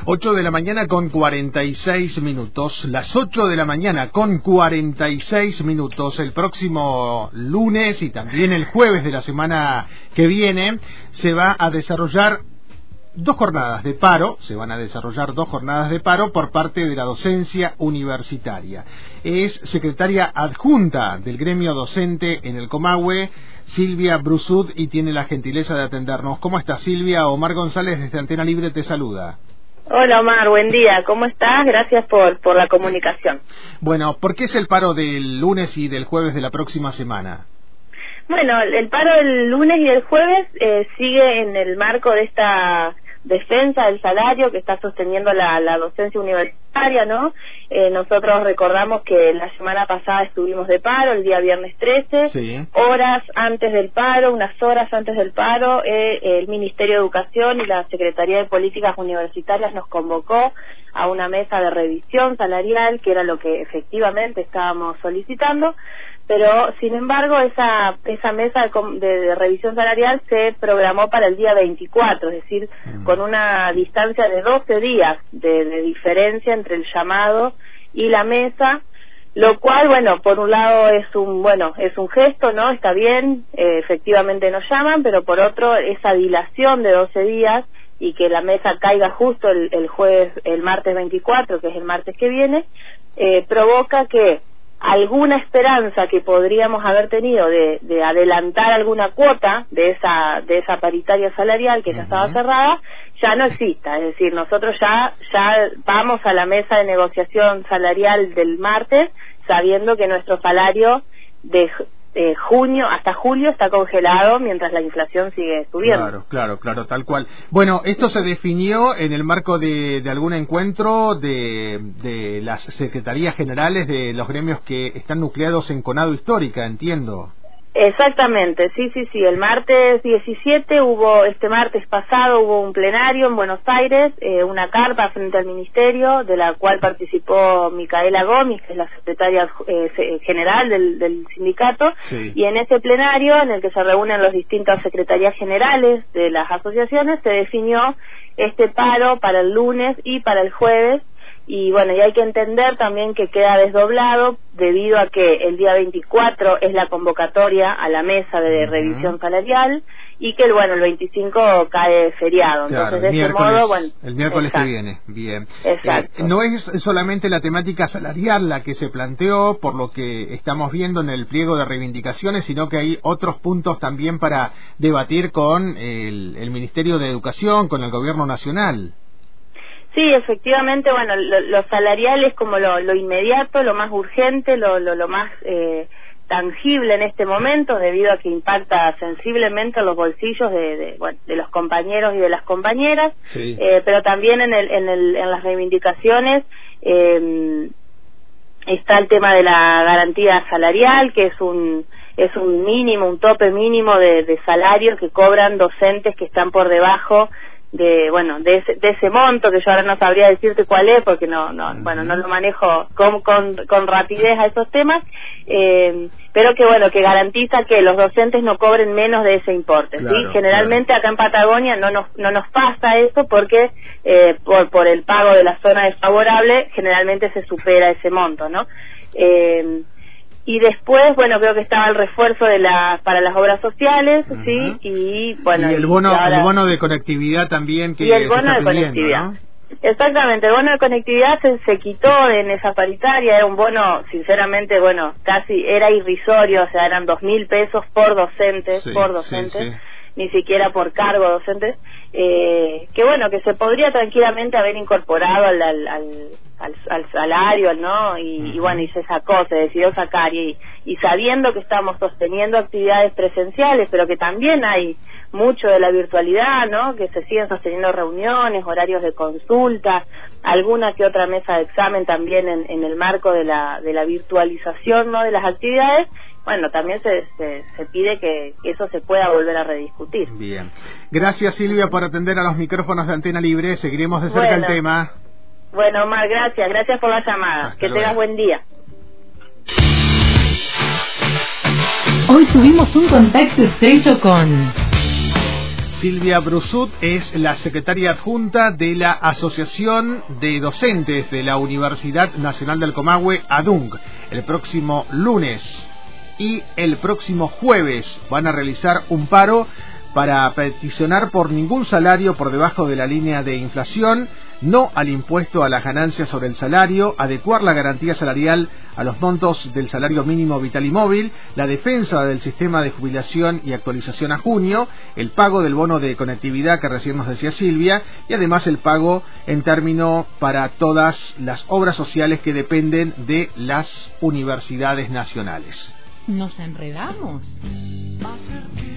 8 de la mañana con 46 minutos. Las 8 de la mañana con 46 minutos. El próximo lunes y también el jueves de la semana que viene se va a desarrollar dos jornadas de paro. Se van a desarrollar dos jornadas de paro por parte de la docencia universitaria. Es secretaria adjunta del gremio docente en el Comahue, Silvia Brusud, y tiene la gentileza de atendernos. ¿Cómo estás, Silvia? Omar González desde Antena Libre te saluda. Hola Omar, buen día, ¿cómo estás? Gracias por la comunicación. Bueno, ¿por qué es el paro del lunes y del jueves de la próxima semana? Bueno, el paro del lunes y del jueves sigue en el marco de esta defensa del salario que está sosteniendo la docencia universitaria, ¿no? Nosotros recordamos que la semana pasada estuvimos de paro, el día viernes 13, sí. Horas antes del paro, unas horas antes del paro, el Ministerio de Educación y la Secretaría de Políticas Universitarias nos convocó a una mesa de revisión salarial, que era lo que efectivamente estábamos solicitando. Pero, sin embargo, esa mesa de revisión salarial se programó para el día 24, es decir, con una distancia de 12 días de diferencia entre el llamado y la mesa, lo cual, bueno, por un lado es un gesto, ¿no? Está bien, efectivamente nos llaman, pero por otro, esa dilación de 12 días y que la mesa caiga justo el martes 24, que es el martes que viene, provoca que alguna esperanza que podríamos haber tenido de adelantar alguna cuota de esa paritaria salarial que ya estaba cerrada, ya no exista. Es decir, nosotros ya vamos a la mesa de negociación salarial del martes sabiendo que nuestro salario de junio hasta julio está congelado mientras la inflación sigue subiendo. Claro, tal cual. Bueno, esto se definió en el marco de algún encuentro de las secretarías generales de los gremios que están nucleados en Conado Histórica, entiendo. Exactamente, sí, el martes 17 este martes pasado hubo un plenario en Buenos Aires, una carpa frente al Ministerio, de la cual participó Micaela Gómez, que es la secretaria general del sindicato, sí. Y en ese plenario, en el que se reúnen las distintas secretarías generales de las asociaciones, se definió este paro para el lunes y para el jueves. Y bueno, y hay que entender también que queda desdoblado debido a que el día 24 es la convocatoria a la mesa de revisión salarial y que el 25 cae feriado. Claro, entonces de ese modo, el miércoles que viene. Bien. Exacto. No es solamente la temática salarial la que se planteó, por lo que estamos viendo en el pliego de reivindicaciones, sino que hay otros puntos también para debatir con el Ministerio de Educación, con el Gobierno Nacional. Sí, efectivamente, bueno, lo salarial es como lo inmediato, lo más urgente, lo más tangible en este momento, debido a que impacta sensiblemente los bolsillos de los compañeros y de las compañeras, sí. Pero también en las reivindicaciones está el tema de la garantía salarial, que es un mínimo, un tope mínimo de salario que cobran docentes que están por debajo de ese monto, que yo ahora no sabría decirte cuál es porque no lo manejo con rapidez a esos temas, pero que garantiza que los docentes no cobren menos de ese importe. Claro, ¿sí? Generalmente acá en Patagonia no nos pasa eso porque por el pago de la zona desfavorable generalmente se supera ese monto, ¿no? Y después, creo que estaba el refuerzo para las obras sociales, sí, y el bono de conectividad también que y el bono de conectividad, ¿no? Exactamente, el bono de conectividad se quitó en esa paritaria, era un bono, sinceramente, casi era irrisorio, o sea, eran 2.000 pesos por docente, sí. Ni siquiera por cargo docentes, que se podría tranquilamente haber incorporado al salario, ¿no? Y se sacó, se decidió sacar, y sabiendo que estamos sosteniendo actividades presenciales, pero que también hay mucho de la virtualidad, ¿no? Que se siguen sosteniendo reuniones, horarios de consulta, alguna que otra mesa de examen también en el marco de la virtualización, ¿no? De las actividades. También se pide que eso se pueda volver a rediscutir. Bien. Gracias, Silvia, por atender a los micrófonos de Antena Libre. Seguiremos de cerca el tema. Bueno, Omar, gracias por la llamada. Que tengas buen día. Hoy tuvimos un contacto estrecho con Silvia Brusut es la secretaria adjunta de la Asociación de Docentes de la Universidad Nacional del Comahue, ADUNC. El próximo lunes y el próximo jueves van a realizar un paro para peticionar por ningún salario por debajo de la línea de inflación, no al impuesto a las ganancias sobre el salario, adecuar la garantía salarial a los montos del salario mínimo vital y móvil, la defensa del sistema de jubilación y actualización a junio, el pago del bono de conectividad que recién nos decía Silvia, y además el pago en término para todas las obras sociales que dependen de las universidades nacionales. Nos enredamos.